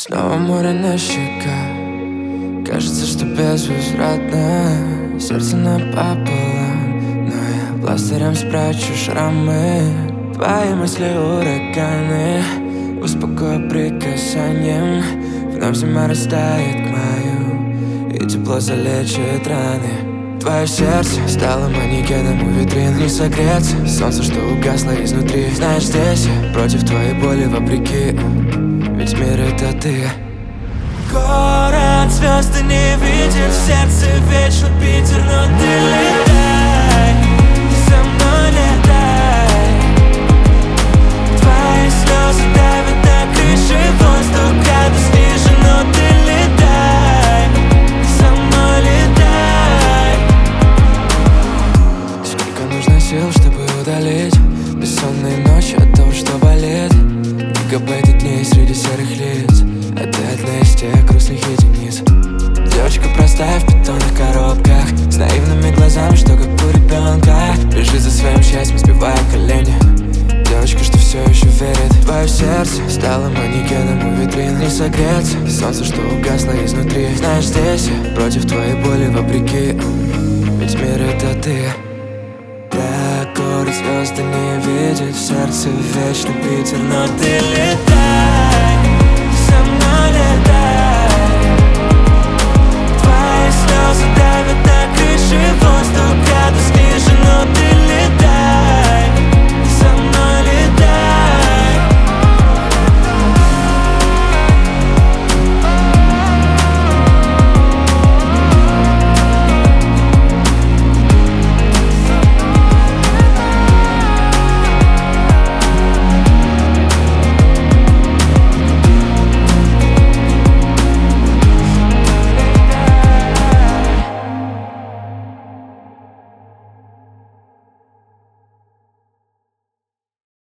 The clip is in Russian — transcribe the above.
Снова море на щеках. Кажется, что безвозвратно. Сердце напополам, но я пластырем спрячу шрамы. Твои мысли ураганы, успокою прикасанием. Вновь зима растает к маю, и тепло залечит раны. Твое сердце стало манекеном у витрин. Не согреться, солнце, что угасло изнутри. Знаешь, здесь я против твоей боли вопреки, ведь мир это ты. Город звезды не видит, в сердце вечно Питер, но ты летай, со мной летай. Твои слезы давят на крыше, воздух градус ниже, но ты летай, со мной летай. Сколько нужно сил, чтобы удалить бессонные ночи от того, что болит. Гигабайты дней среди серых лиц, а ты одна из тех грустных единиц. Девочка простая в бетонных коробках, с наивными глазами, что как у ребенка. Бежит за своим счастьем, сбивая колени. Девочка, что все еще верит. Твое сердце стало манекеном у витрин. Не согреться, солнце, что угасло изнутри. Знаешь, здесь я против твоей боли вопреки, ведь мир это ты. Да, город звезды не видит, в сердце вечно Питер, но ты летай.